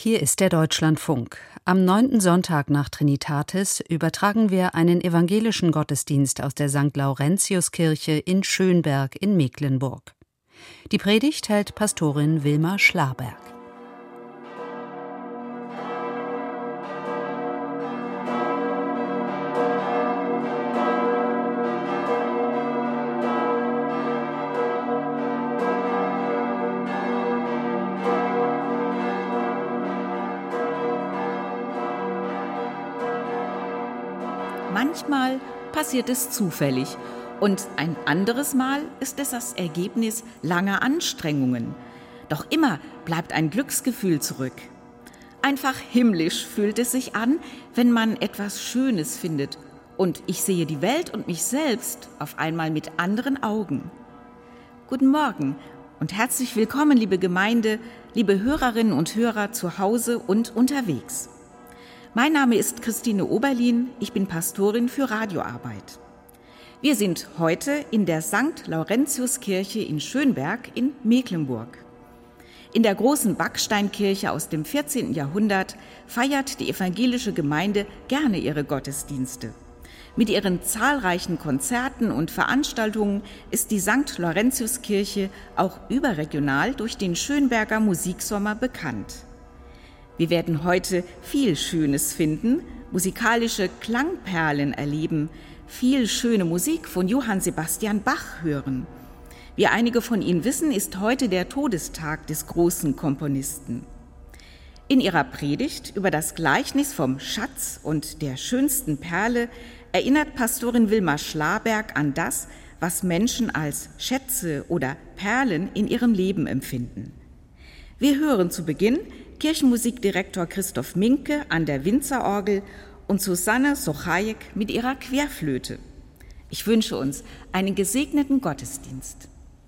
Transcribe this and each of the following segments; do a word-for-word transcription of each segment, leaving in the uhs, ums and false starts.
Hier ist der Deutschlandfunk. Am neunten Sonntag nach Trinitatis übertragen wir einen evangelischen Gottesdienst aus der Sankt Laurentiuskirche in Schönberg in Mecklenburg. Die Predigt hält Pastorin Wilma Schlaberg. Manchmal passiert es zufällig und ein anderes Mal ist es das Ergebnis langer Anstrengungen. Doch immer bleibt ein Glücksgefühl zurück. Einfach himmlisch fühlt es sich an, wenn man etwas Schönes findet und ich sehe die Welt und mich selbst auf einmal mit anderen Augen. Guten Morgen und herzlich willkommen, liebe Gemeinde, liebe Hörerinnen und Hörer zu Hause und unterwegs. Mein Name ist Christine Oberlin, ich bin Pastorin für Radioarbeit. Wir sind heute in der Sankt Laurentiuskirche in Schönberg in Mecklenburg. In der großen Backsteinkirche aus dem vierzehnten Jahrhundert feiert die evangelische Gemeinde gerne ihre Gottesdienste. Mit ihren zahlreichen Konzerten und Veranstaltungen ist die Sankt Laurentiuskirche auch überregional durch den Schönberger Musiksommer bekannt. Wir werden heute viel Schönes finden, musikalische Klangperlen erleben, viel schöne Musik von Johann Sebastian Bach hören. Wie einige von Ihnen wissen, ist heute der Todestag des großen Komponisten. In ihrer Predigt über das Gleichnis vom Schatz und der schönsten Perle erinnert Pastorin Wilma Schlaberg an das, was Menschen als Schätze oder Perlen in ihrem Leben empfinden. Wir hören zu Beginn Kirchenmusikdirektor Christoph Minke an der Winzerorgel und Susanne Sochajek mit ihrer Querflöte. Ich wünsche uns einen gesegneten Gottesdienst.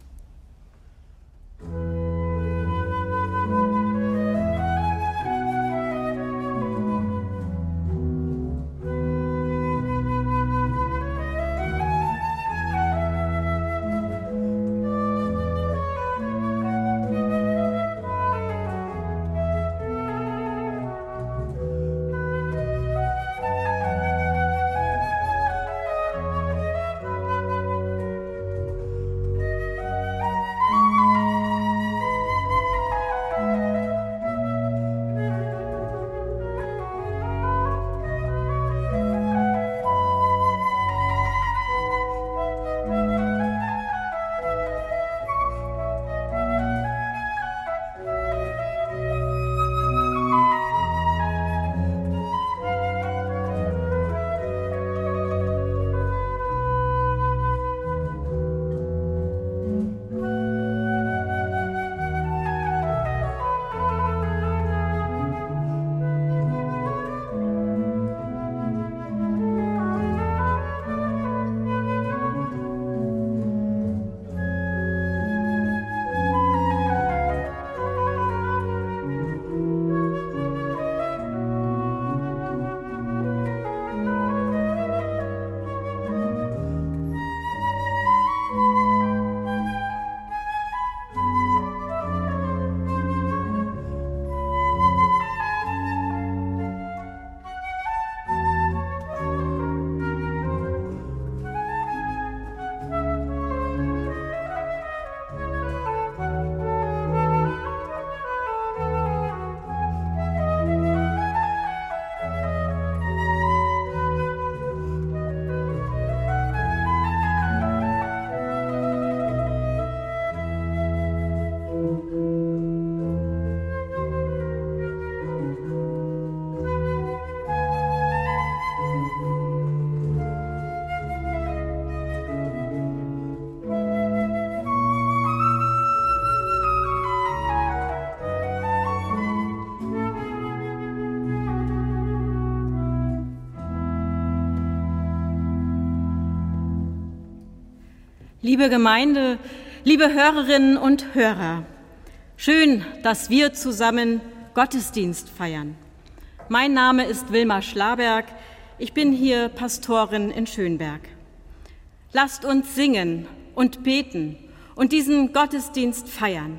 Liebe Gemeinde, liebe Hörerinnen und Hörer, schön, dass wir zusammen Gottesdienst feiern. Mein Name ist Wilma Schlaberg, ich bin hier Pastorin in Schönberg. Lasst uns singen und beten und diesen Gottesdienst feiern.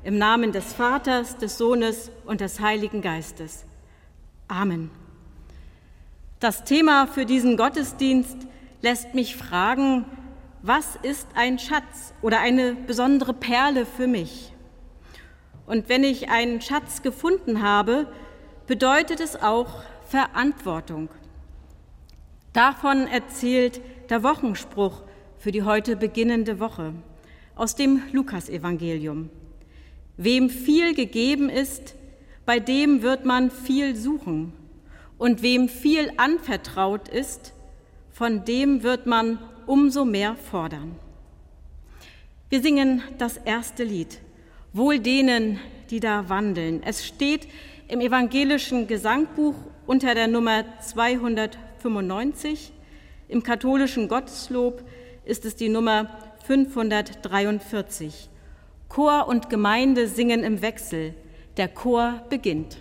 Im Namen des Vaters, des Sohnes und des Heiligen Geistes. Amen. Das Thema für diesen Gottesdienst lässt mich fragen, was ist ein Schatz oder eine besondere Perle für mich? Und wenn ich einen Schatz gefunden habe, bedeutet es auch Verantwortung. Davon erzählt der Wochenspruch für die heute beginnende Woche aus dem Lukasevangelium. Wem viel gegeben ist, bei dem wird man viel suchen. Und wem viel anvertraut ist, von dem wird man umso mehr fordern. Wir singen das erste Lied, Wohl denen, die da wandeln. Es steht im evangelischen Gesangbuch unter der Nummer zweihundertfünfundneunzig. Im katholischen Gotteslob ist es die Nummer fünfhundertdreiundvierzig. Chor und Gemeinde singen im Wechsel. Der Chor beginnt.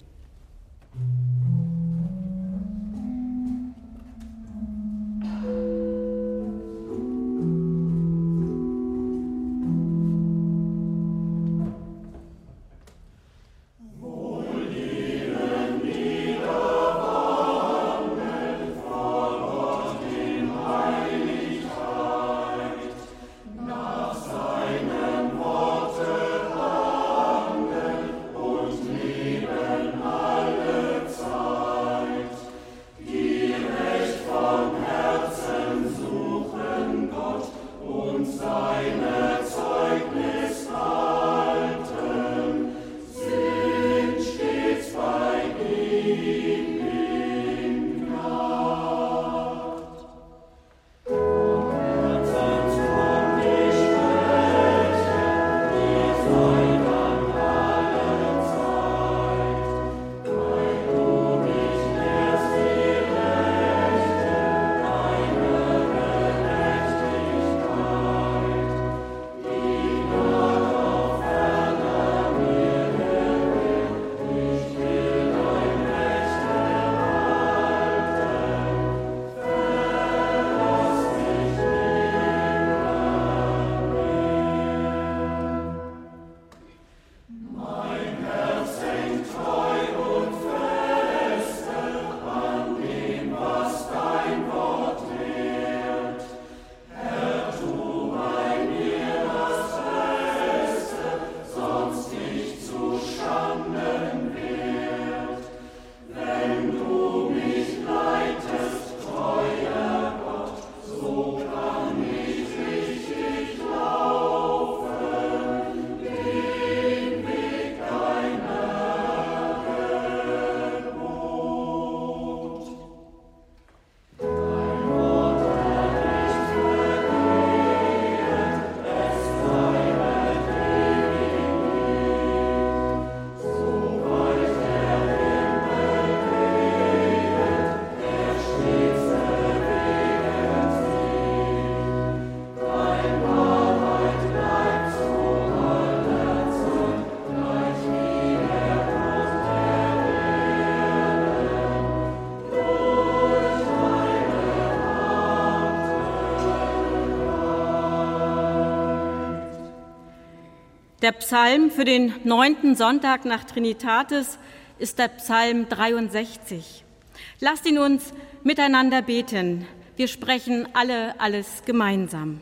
Der Psalm für den neunten Sonntag nach Trinitatis ist der Psalm dreiundsechzig. Lasst ihn uns miteinander beten. Wir sprechen alle alles gemeinsam.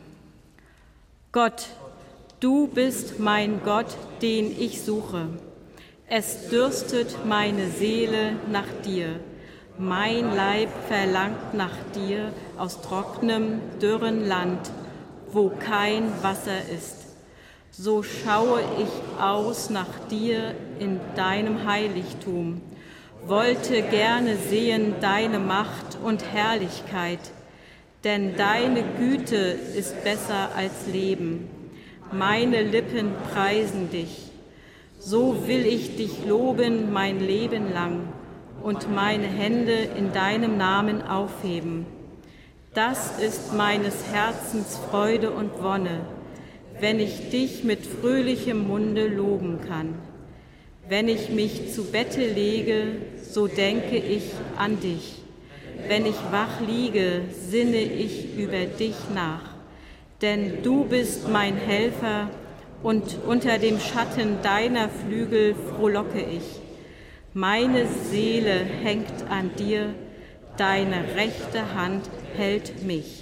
Gott, du bist mein Gott, den ich suche. Es dürstet meine Seele nach dir. Mein Leib verlangt nach dir aus trockenem, dürren Land, wo kein Wasser ist. So schaue ich aus nach dir in deinem Heiligtum, wollte gerne sehen deine Macht und Herrlichkeit, denn deine Güte ist besser als Leben. Meine Lippen preisen dich. So will ich dich loben mein Leben lang und meine Hände in deinem Namen aufheben. Das ist meines Herzens Freude und Wonne, wenn ich dich mit fröhlichem Munde loben kann. Wenn ich mich zu Bette lege, so denke ich an dich. Wenn ich wach liege, sinne ich über dich nach. Denn du bist mein Helfer und unter dem Schatten deiner Flügel frohlocke ich. Meine Seele hängt an dir, deine rechte Hand hält mich.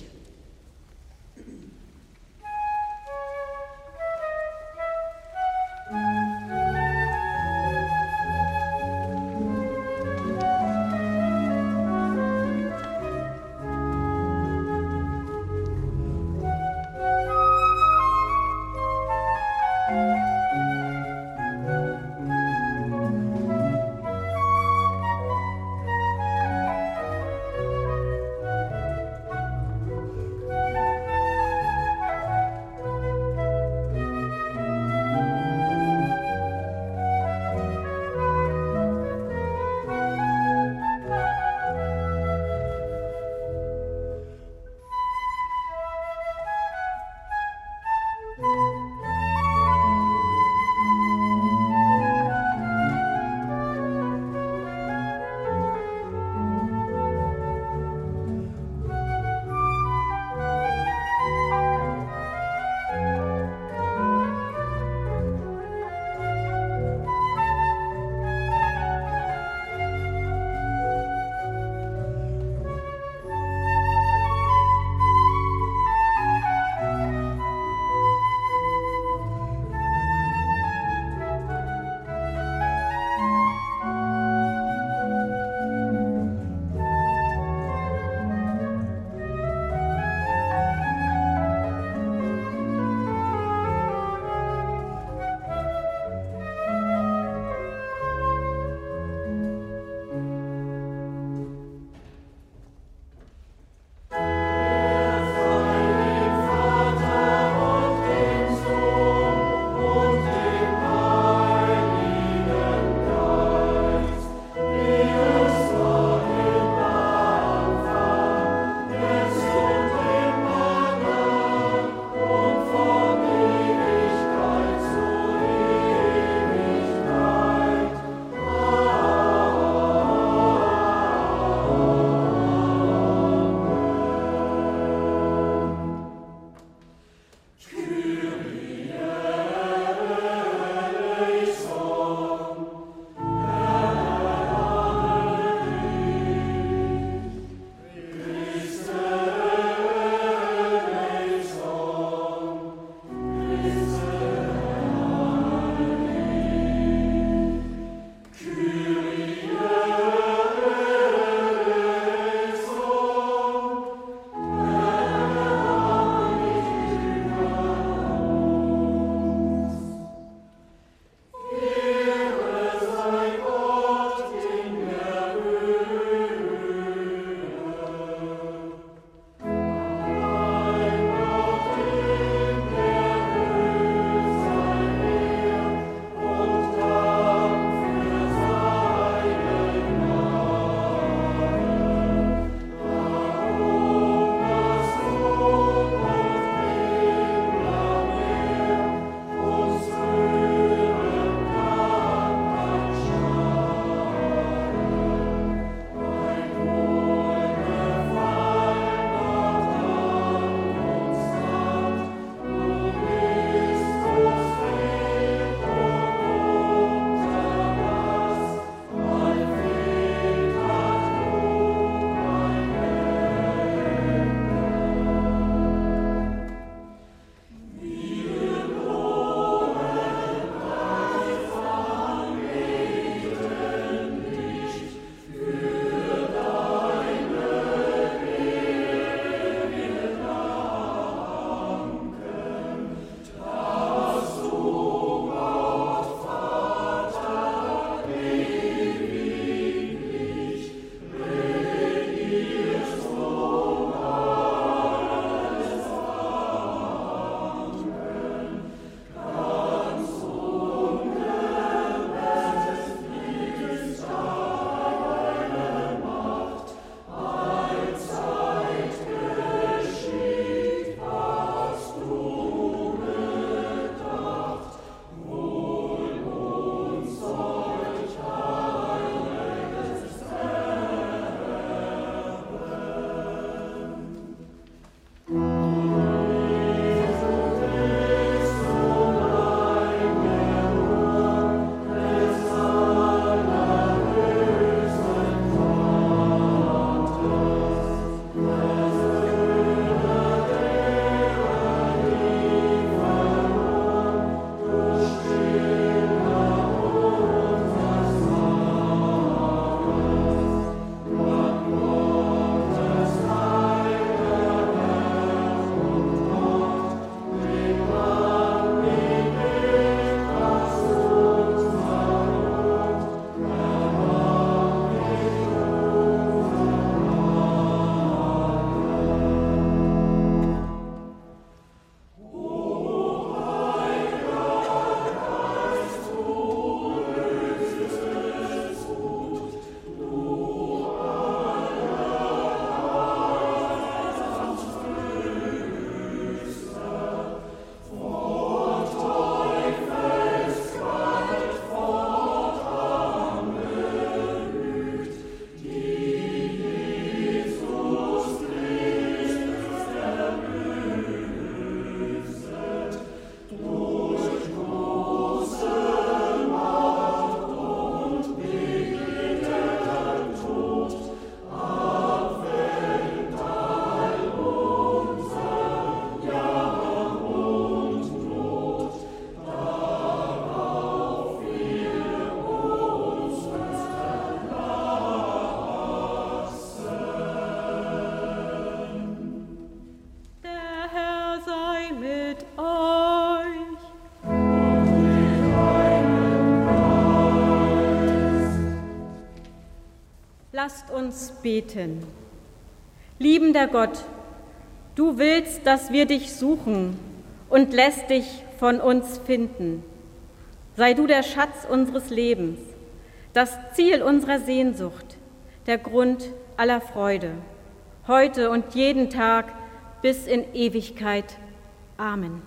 Lasst uns beten. Liebender Gott, du willst, dass wir dich suchen und lässt dich von uns finden. Sei du der Schatz unseres Lebens, das Ziel unserer Sehnsucht, der Grund aller Freude, heute und jeden Tag bis in Ewigkeit. Amen.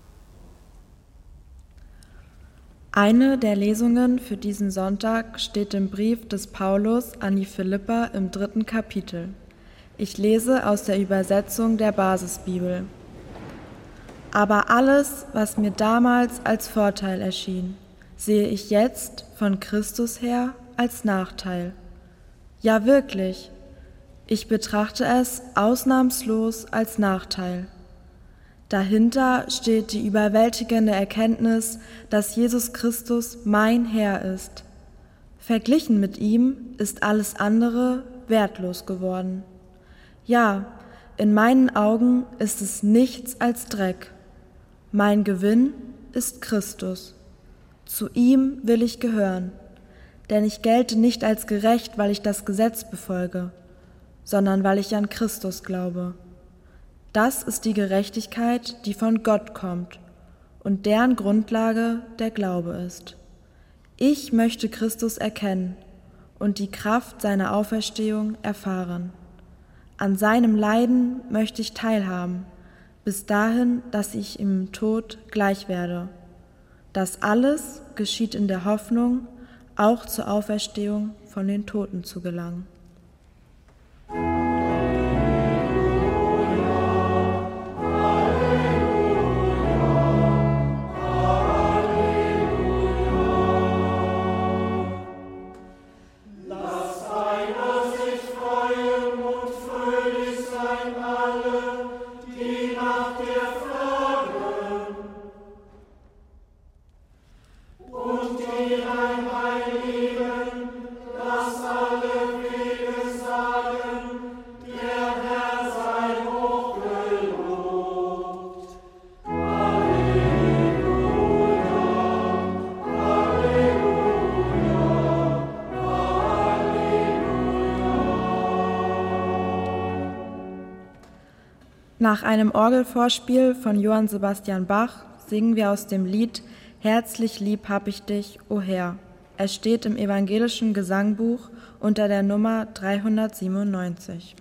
Eine der Lesungen für diesen Sonntag steht im Brief des Paulus an die Philipper im dritten Kapitel. Ich lese aus der Übersetzung der Basisbibel. Aber alles, was mir damals als Vorteil erschien, sehe ich jetzt von Christus her als Nachteil. Ja, wirklich, ich betrachte es ausnahmslos als Nachteil. Dahinter steht die überwältigende Erkenntnis, dass Jesus Christus mein Herr ist. Verglichen mit ihm ist alles andere wertlos geworden. Ja, in meinen Augen ist es nichts als Dreck. Mein Gewinn ist Christus. Zu ihm will ich gehören, denn ich gelte nicht als gerecht, weil ich das Gesetz befolge, sondern weil ich an Christus glaube. Das ist die Gerechtigkeit, die von Gott kommt und deren Grundlage der Glaube ist. Ich möchte Christus erkennen und die Kraft seiner Auferstehung erfahren. An seinem Leiden möchte ich teilhaben, bis dahin, dass ich im Tod gleich werde. Das alles geschieht in der Hoffnung, auch zur Auferstehung von den Toten zu gelangen. Nach einem Orgelvorspiel von Johann Sebastian Bach singen wir aus dem Lied »Herzlich lieb hab ich dich, o Herr«. Es steht im evangelischen Gesangbuch unter der Nummer dreihundertsiebenundneunzig.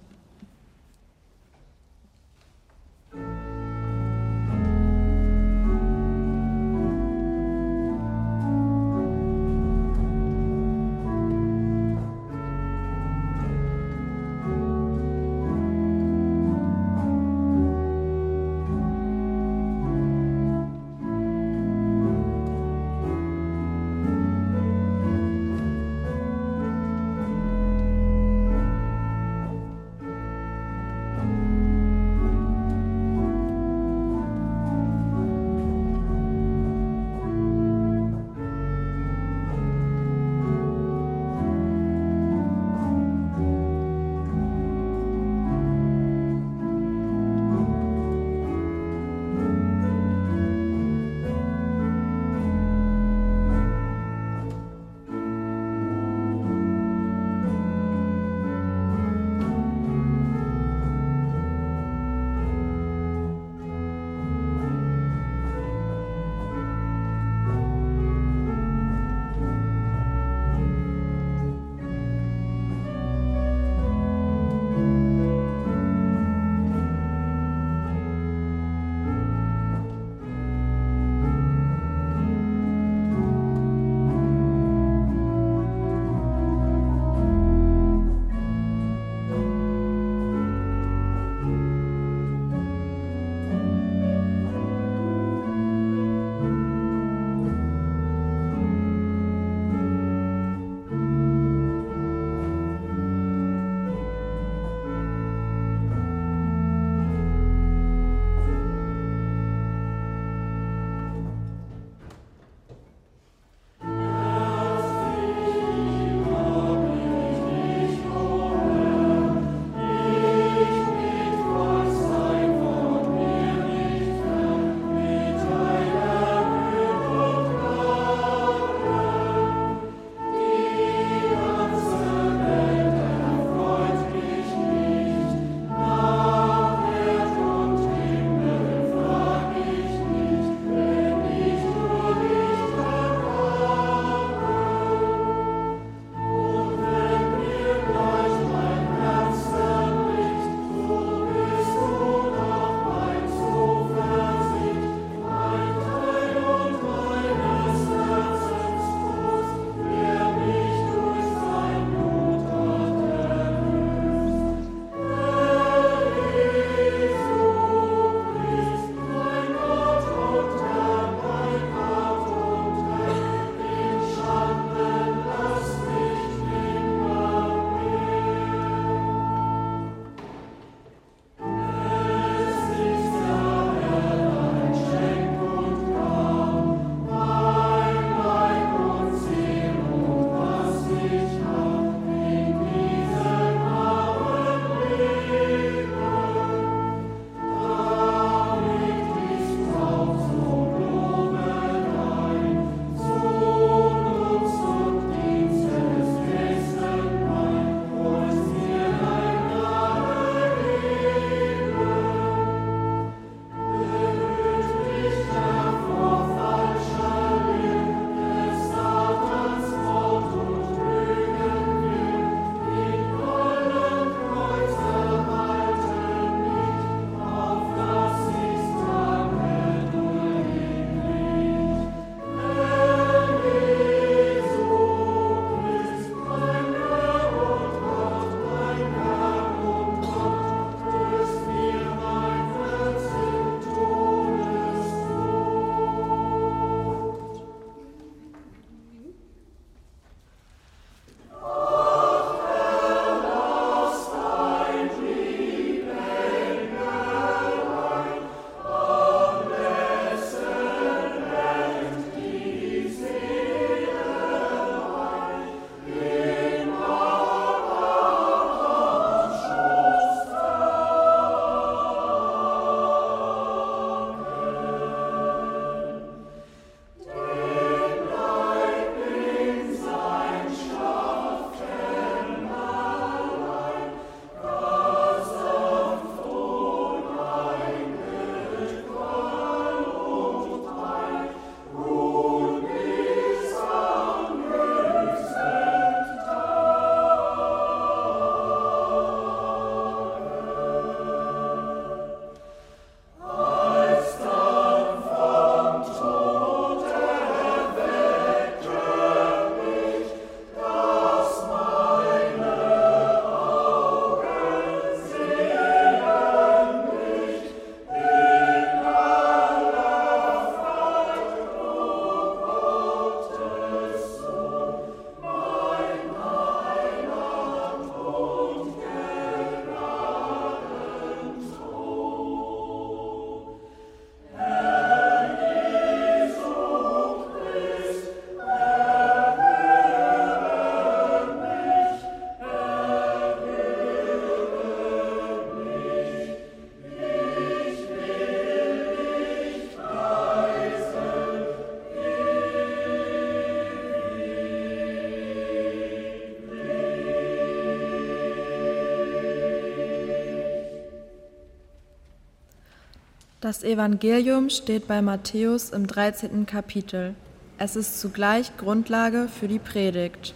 Das Evangelium steht bei Matthäus im dreizehnten Kapitel. Es ist zugleich Grundlage für die Predigt.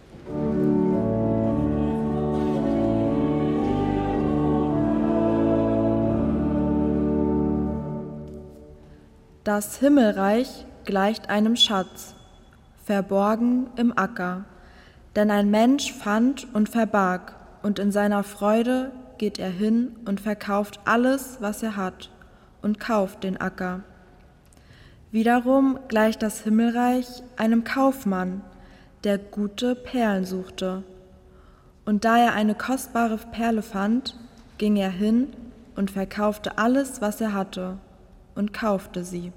Das Himmelreich gleicht einem Schatz, verborgen im Acker. Denn ein Mensch fand und verbarg, und in seiner Freude geht er hin und verkauft alles, was er hat, und kauft den Acker. Wiederum gleicht das Himmelreich einem Kaufmann, der gute Perlen suchte. Und da er eine kostbare Perle fand, ging er hin und verkaufte alles, was er hatte, und kaufte sie.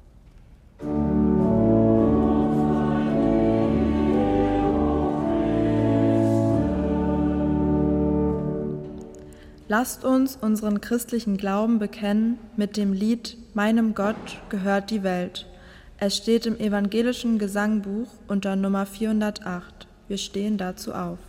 Lasst uns unseren christlichen Glauben bekennen mit dem Lied »Meinem Gott gehört die Welt«. Es steht im evangelischen Gesangbuch unter Nummer vierhundertacht. Wir stehen dazu auf.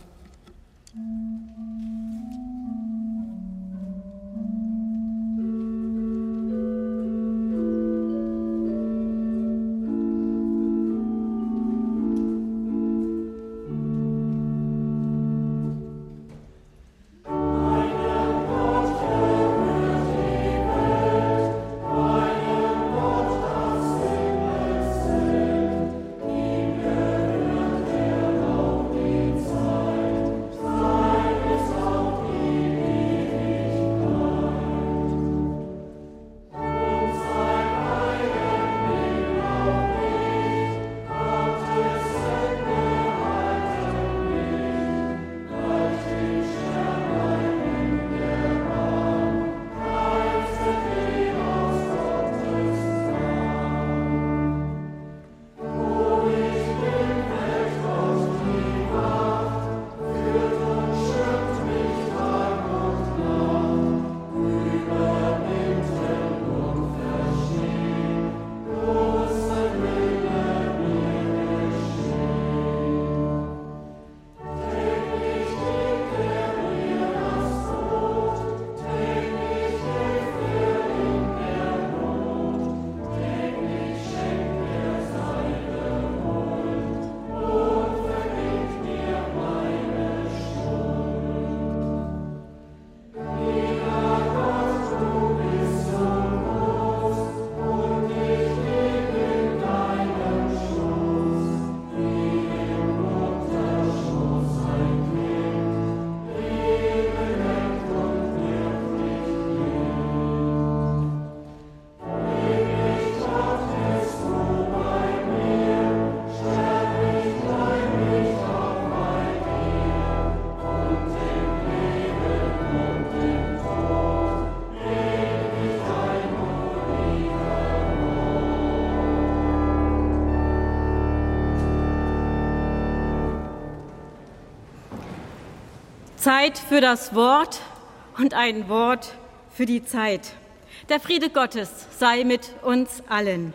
Zeit für das Wort und ein Wort für die Zeit. Der Friede Gottes sei mit uns allen.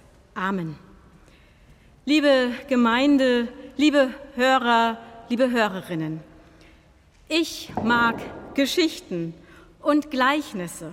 Amen. Liebe Gemeinde, liebe Hörer, liebe Hörerinnen, ich mag Geschichten und Gleichnisse.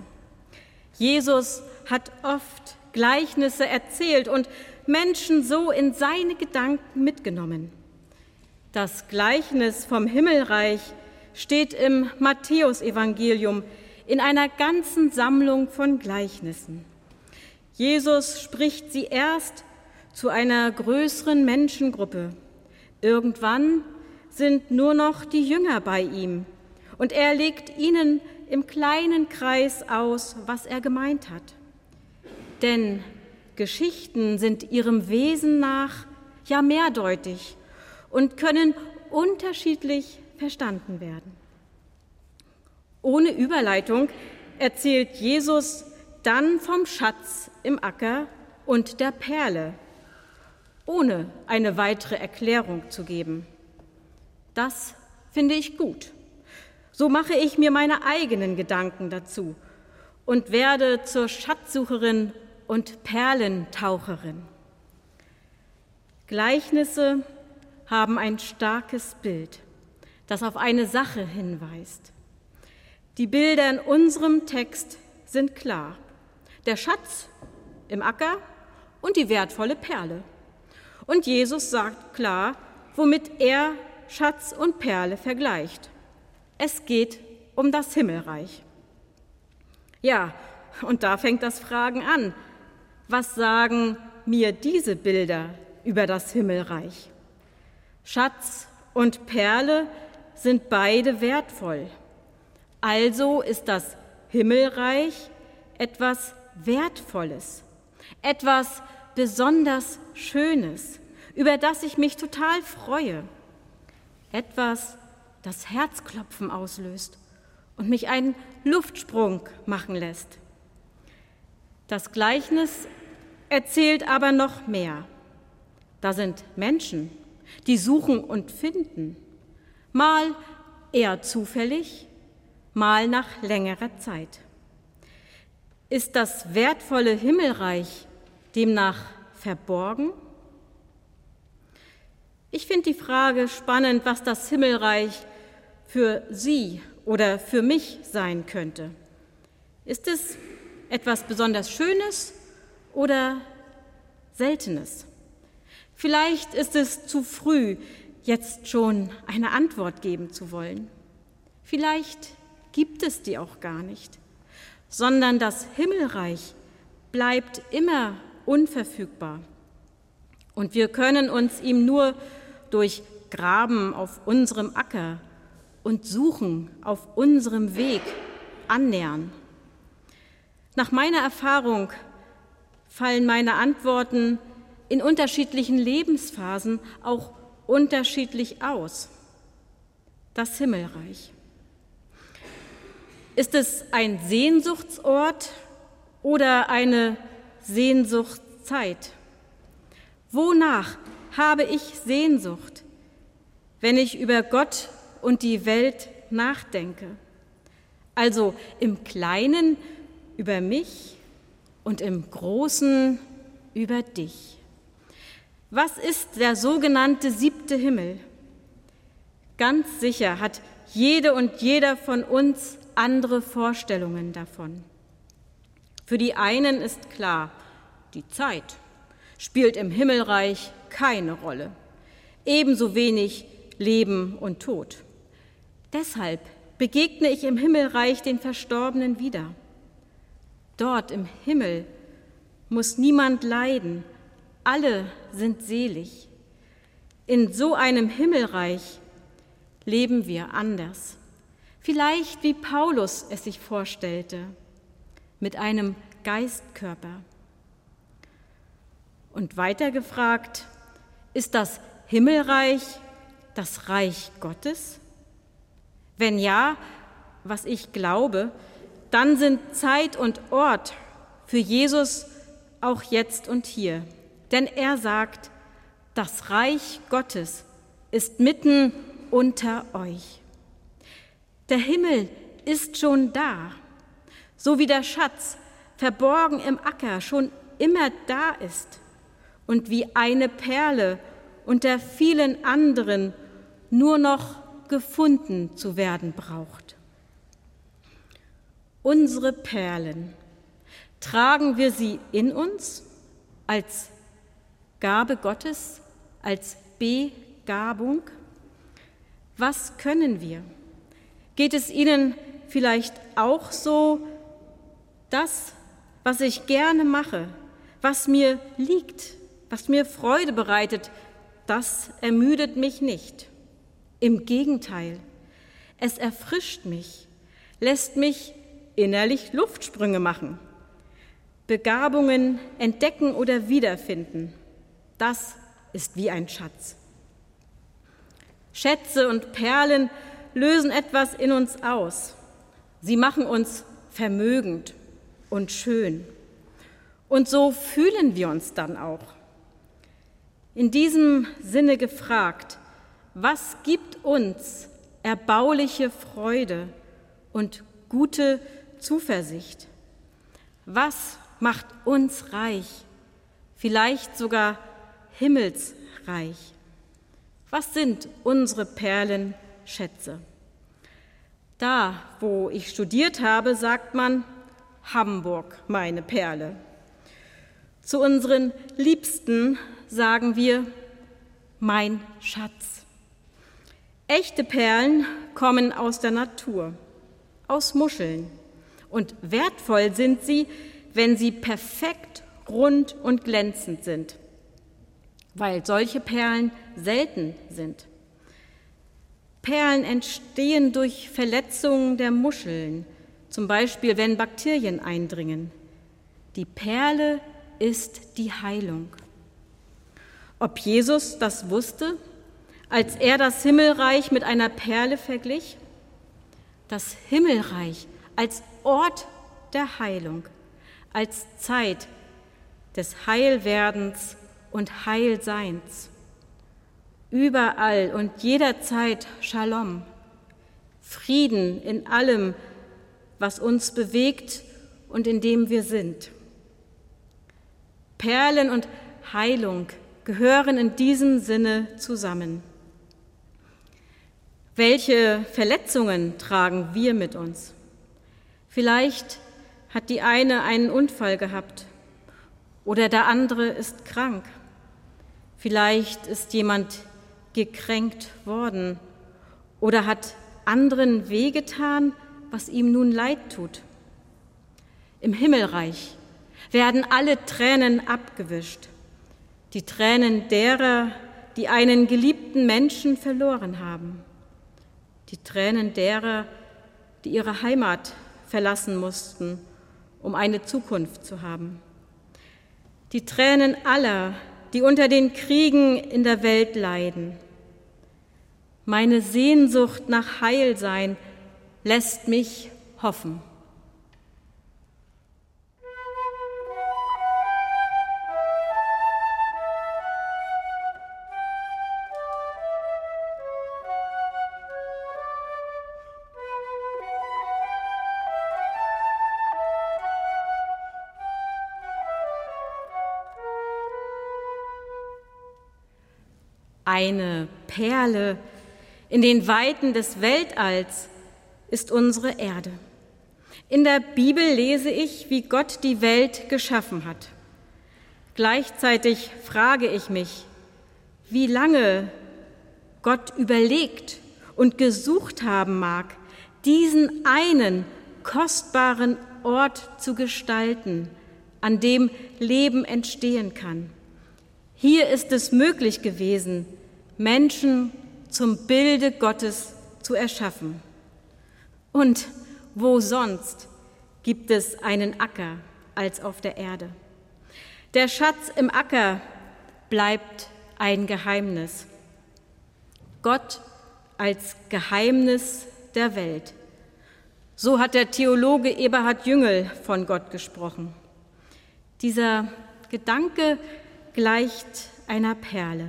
Jesus hat oft Gleichnisse erzählt und Menschen so in seine Gedanken mitgenommen. Das Gleichnis vom Himmelreich steht im Matthäusevangelium in einer ganzen Sammlung von Gleichnissen. Jesus spricht sie erst zu einer größeren Menschengruppe. Irgendwann sind nur noch die Jünger bei ihm und er legt ihnen im kleinen Kreis aus, was er gemeint hat. Denn Geschichten sind ihrem Wesen nach ja mehrdeutig und können unterschiedlich verstanden werden. Ohne Überleitung erzählt Jesus dann vom Schatz im Acker und der Perle, ohne eine weitere Erklärung zu geben. Das finde ich gut. So mache ich mir meine eigenen Gedanken dazu und werde zur Schatzsucherin und Perlentaucherin. Gleichnisse haben ein starkes Bild, das auf eine Sache hinweist. Die Bilder in unserem Text sind klar. Der Schatz im Acker und die wertvolle Perle. Und Jesus sagt klar, womit er Schatz und Perle vergleicht. Es geht um das Himmelreich. Ja, und da fängt das Fragen an. Was sagen mir diese Bilder über das Himmelreich? Schatz und Perle sind beide wertvoll. Also ist das Himmelreich etwas Wertvolles, etwas besonders Schönes, über das ich mich total freue. Etwas, das Herzklopfen auslöst und mich einen Luftsprung machen lässt. Das Gleichnis erzählt aber noch mehr. Da sind Menschen, die suchen und finden, mal eher zufällig, mal nach längerer Zeit. Ist das wertvolle Himmelreich demnach verborgen? Ich finde die Frage spannend, was das Himmelreich für Sie oder für mich sein könnte. Ist es etwas besonders Schönes oder Seltenes? Vielleicht ist es zu früh, jetzt schon eine Antwort geben zu wollen. Vielleicht gibt es die auch gar nicht, sondern das Himmelreich bleibt immer unverfügbar. Und wir können uns ihm nur durch Graben auf unserem Acker und Suchen auf unserem Weg annähern. Nach meiner Erfahrung fallen meine Antworten in unterschiedlichen Lebensphasen auch unterschiedlich aus. Das Himmelreich. Ist es ein Sehnsuchtsort oder eine Sehnsuchtszeit? Wonach habe ich Sehnsucht, wenn ich über Gott und die Welt nachdenke? Also im Kleinen über mich und im Großen über dich. Was ist der sogenannte siebte Himmel? Ganz sicher hat jede und jeder von uns andere Vorstellungen davon. Für die einen ist klar, die Zeit spielt im Himmelreich keine Rolle, ebenso wenig Leben und Tod. Deshalb begegne ich im Himmelreich den Verstorbenen wieder. Dort im Himmel muss niemand leiden, alle sind selig. In so einem Himmelreich leben wir anders. Vielleicht wie Paulus es sich vorstellte, mit einem Geistkörper. Und weiter gefragt, ist das Himmelreich das Reich Gottes? Wenn ja, was ich glaube, dann sind Zeit und Ort für Jesus auch jetzt und hier. Denn er sagt, das Reich Gottes ist mitten unter euch. Der Himmel ist schon da, so wie der Schatz, verborgen im Acker, schon immer da ist und wie eine Perle unter vielen anderen nur noch gefunden zu werden braucht. Unsere Perlen, tragen wir sie in uns als Gabe Gottes, als Begabung? Was können wir? Geht es Ihnen vielleicht auch so, das, was ich gerne mache, was mir liegt, was mir Freude bereitet, das ermüdet mich nicht. Im Gegenteil, es erfrischt mich, lässt mich innerlich Luftsprünge machen, Begabungen entdecken oder wiederfinden. Das ist wie ein Schatz. Schätze und Perlen lösen etwas in uns aus. Sie machen uns vermögend und schön. Und so fühlen wir uns dann auch. In diesem Sinne gefragt, was gibt uns erbauliche Freude und gute Zuversicht? Was macht uns reich, vielleicht sogar himmelsreich? Was sind unsere Perlenschätze? Da, wo ich studiert habe, sagt man, Hamburg, meine Perle. Zu unseren Liebsten sagen wir, mein Schatz. Echte Perlen kommen aus der Natur, aus Muscheln. Und wertvoll sind sie, wenn sie perfekt, rund und glänzend sind, weil solche Perlen selten sind. Perlen entstehen durch Verletzungen der Muscheln, zum Beispiel wenn Bakterien eindringen. Die Perle ist die Heilung. Ob Jesus das wusste, als er das Himmelreich mit einer Perle verglich? Das Himmelreich als Ort der Heilung, als Zeit des Heilwerdens und Heilseins. Überall und jederzeit Shalom, Frieden in allem, was uns bewegt und in dem wir sind. Perlen und Heilung gehören in diesem Sinne zusammen. Welche Verletzungen tragen wir mit uns? Vielleicht hat die eine einen Unfall gehabt oder der andere ist krank. Vielleicht ist jemand gekränkt worden oder hat anderen wehgetan, was ihm nun leid tut. Im Himmelreich werden alle Tränen abgewischt, die Tränen derer, die einen geliebten Menschen verloren haben, die Tränen derer, die ihre Heimat verlassen mussten, um eine Zukunft zu haben, die Tränen aller, die unter den Kriegen in der Welt leiden. Meine Sehnsucht nach Heilsein lässt mich hoffen. Eine Perle in den Weiten des Weltalls ist unsere Erde. In der Bibel lese ich, wie Gott die Welt geschaffen hat. Gleichzeitig frage ich mich, wie lange Gott überlegt und gesucht haben mag, diesen einen kostbaren Ort zu gestalten, an dem Leben entstehen kann. Hier ist es möglich gewesen, Menschen zum Bilde Gottes zu erschaffen. Und wo sonst gibt es einen Acker als auf der Erde? Der Schatz im Acker bleibt ein Geheimnis. Gott als Geheimnis der Welt. So hat der Theologe Eberhard Jüngel von Gott gesprochen. Dieser Gedanke gleicht einer Perle.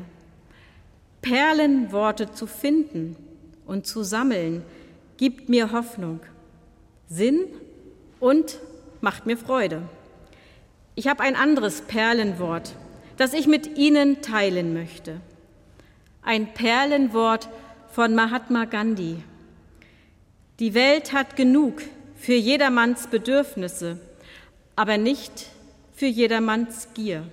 Perlenworte zu finden und zu sammeln, gibt mir Hoffnung, Sinn und macht mir Freude. Ich habe ein anderes Perlenwort, das ich mit Ihnen teilen möchte. Ein Perlenwort von Mahatma Gandhi. Die Welt hat genug für jedermanns Bedürfnisse, aber nicht für jedermanns Gier.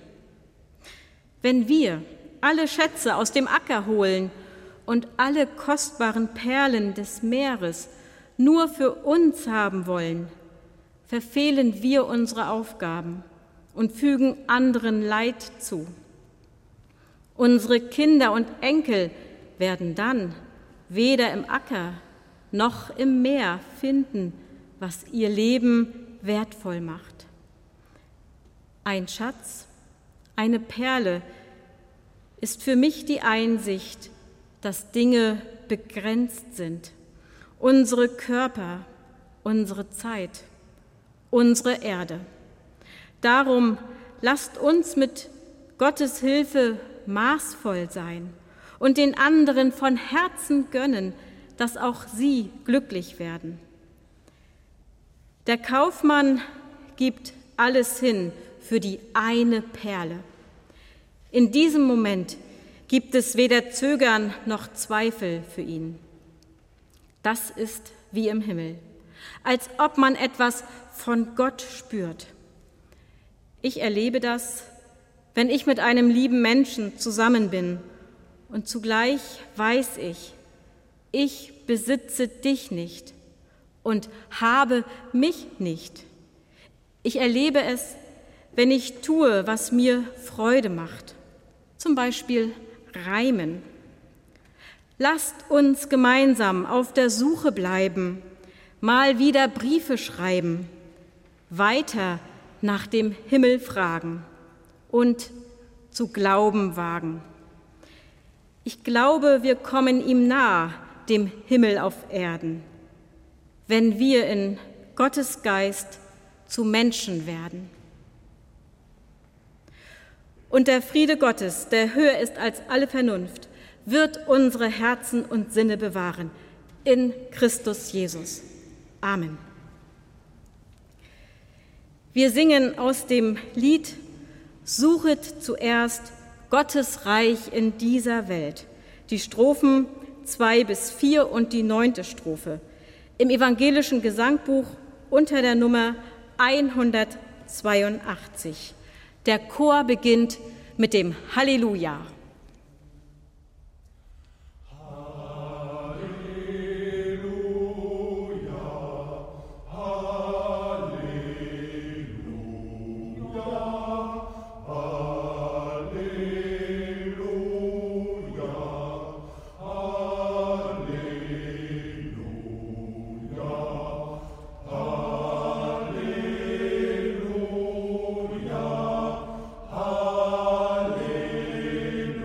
Wenn wir alle Schätze aus dem Acker holen und alle kostbaren Perlen des Meeres nur für uns haben wollen, verfehlen wir unsere Aufgaben und fügen anderen Leid zu. Unsere Kinder und Enkel werden dann weder im Acker noch im Meer finden, was ihr Leben wertvoll macht. Ein Schatz, eine Perle, ist für mich die Einsicht, dass Dinge begrenzt sind. Unsere Körper, unsere Zeit, unsere Erde. Darum lasst uns mit Gottes Hilfe maßvoll sein und den anderen von Herzen gönnen, dass auch sie glücklich werden. Der Kaufmann gibt alles hin für die eine Perle. In diesem Moment gibt es weder Zögern noch Zweifel für ihn. Das ist wie im Himmel. als ob man etwas von Gott spürt. Ich erlebe das, wenn ich mit einem lieben Menschen zusammen bin, und zugleich weiß ich, ich besitze dich nicht und habe mich nicht. Ich erlebe es, wenn ich tue, was mir Freude macht, zum Beispiel reimen. Lasst uns gemeinsam auf der Suche bleiben, mal wieder Briefe schreiben, weiter nach dem Himmel fragen und zu glauben wagen. Ich glaube, wir kommen ihm nah, dem Himmel auf Erden, wenn wir in Gottes Geist zu Menschen werden. Und der Friede Gottes, der höher ist als alle Vernunft, wird unsere Herzen und Sinne bewahren. In Christus Jesus. Amen. Wir singen aus dem Lied Suchet zuerst Gottes Reich in dieser Welt. Die Strophen zwei bis vier und die neunte Strophe. Im evangelischen Gesangbuch unter der Nummer hundertzweiundachtzig. Der Chor beginnt mit dem Halleluja. Halleluja.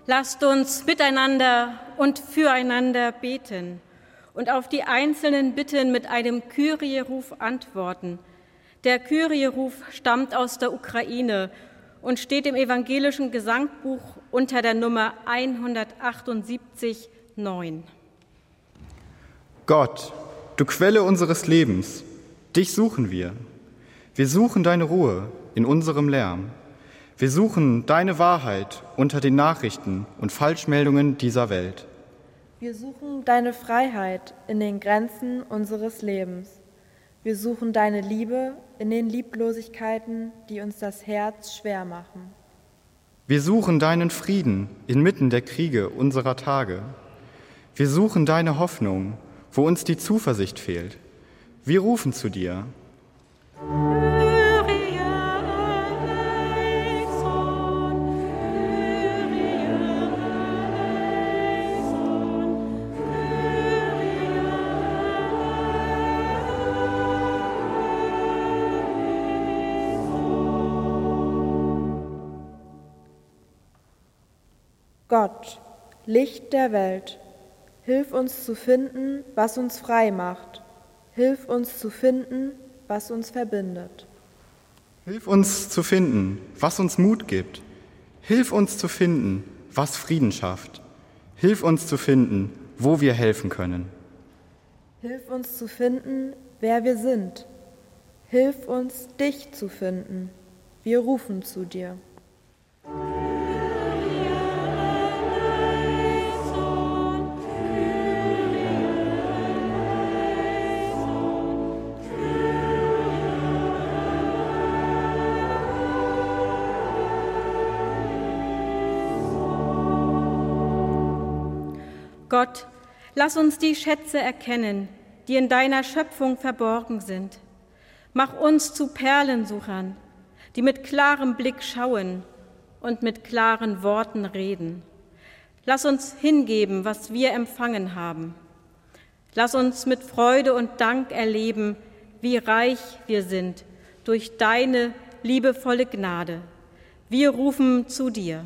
lasst uns miteinander und füreinander beten und auf die einzelnen Bitten mit einem Kyrie-Ruf antworten. Der Kyrie-Ruf stammt aus der Ukraine und steht im evangelischen Gesangbuch unter der Nummer hundertachtundsiebzig neun. Gott, du Quelle unseres Lebens, dich suchen wir. Wir suchen deine Ruhe in unserem Lärm. Wir suchen deine Wahrheit unter den Nachrichten und Falschmeldungen dieser Welt. Wir suchen deine Freiheit in den Grenzen unseres Lebens. Wir suchen deine Liebe in den Lieblosigkeiten, die uns das Herz schwer machen. Wir suchen deinen Frieden inmitten der Kriege unserer Tage. Wir suchen deine Hoffnung, wo uns die Zuversicht fehlt. Wir rufen zu dir. Gott, Licht der Welt, hilf uns zu finden, was uns frei macht. Hilf uns zu finden, was uns verbindet. Hilf uns zu finden, was uns Mut gibt. Hilf uns zu finden, was Frieden schafft. Hilf uns zu finden, wo wir helfen können. Hilf uns zu finden, wer wir sind. Hilf uns, dich zu finden. Wir rufen zu dir. Gott, lass uns die Schätze erkennen, die in deiner Schöpfung verborgen sind. Mach uns zu Perlensuchern, die mit klarem Blick schauen und mit klaren Worten reden. Lass uns hingeben, was wir empfangen haben. Lass uns mit Freude und Dank erleben, wie reich wir sind durch deine liebevolle Gnade. Wir rufen zu dir.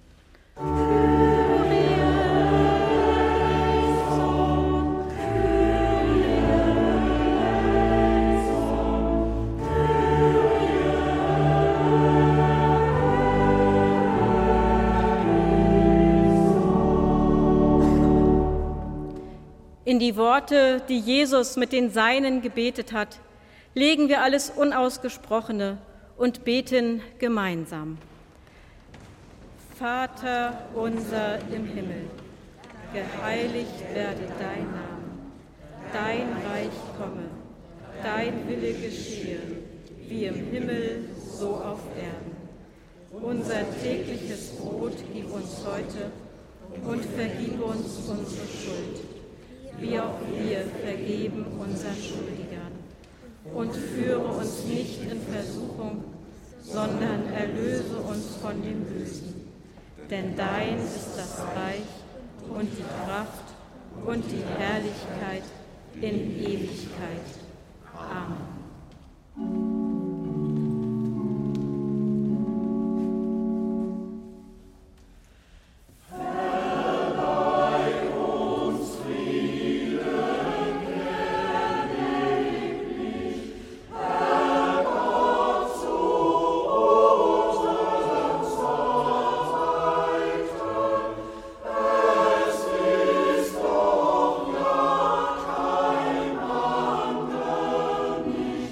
In die Worte, die Jesus mit den Seinen gebetet hat, legen wir alles Unausgesprochene und beten gemeinsam. Vater unser im Himmel, geheiligt werde dein Name, dein Reich komme, dein Wille geschehe, wie im Himmel, so auf Erden. Unser tägliches Brot gib uns heute und vergib uns unsere Schuld, wie auch wir vergeben unseren Schuldigern. Und führe uns nicht in Versuchung, sondern erlöse uns von dem Bösen. Denn dein ist das Reich und die Kraft und die Herrlichkeit in Ewigkeit. Amen. Nicht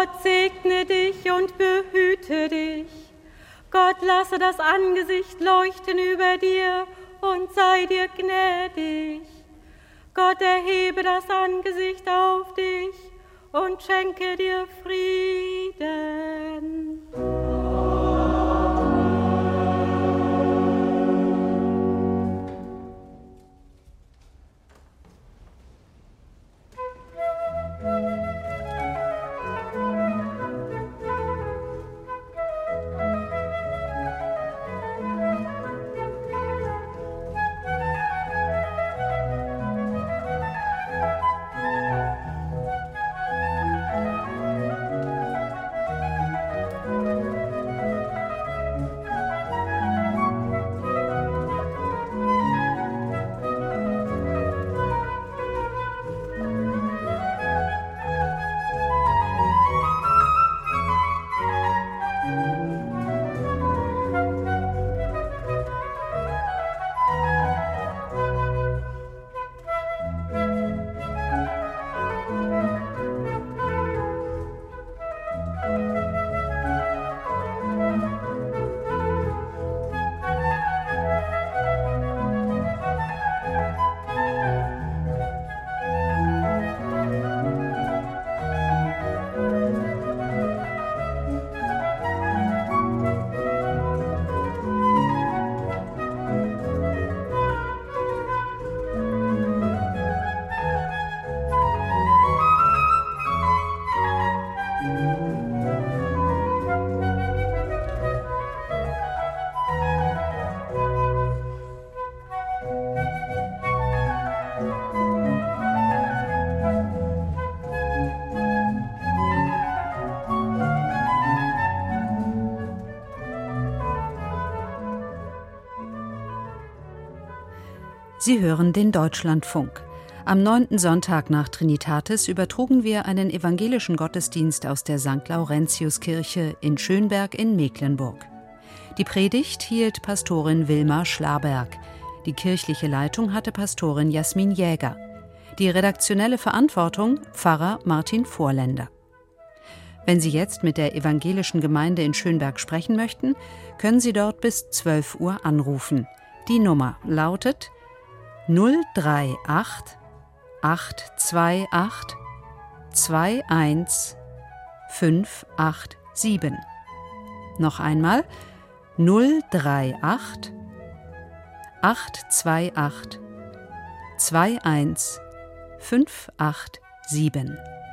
Gott segne dich und behüte dich. Gott lasse das Angesicht leuchten über dir und sei dir gnädig. Gott erhebe das Angesicht auf dich und schenke dir Frieden. Sie hören den Deutschlandfunk. Am neunten Sonntag nach Trinitatis übertrugen wir einen evangelischen Gottesdienst aus der Sankt Laurentiuskirche in Schönberg in Mecklenburg. Die Predigt hielt Pastorin Wilma Schlaberg. Die kirchliche Leitung hatte Pastorin Jasmin Jäger. Die redaktionelle Verantwortung Pfarrer Martin Vorländer. Wenn Sie jetzt mit der evangelischen Gemeinde in Schönberg sprechen möchten, können Sie dort bis zwölf Uhr anrufen. Die Nummer lautet null drei acht acht zwei acht zwei eins fünf acht sieben. Noch einmal null drei acht acht zwei acht zwei eins fünf acht sieben.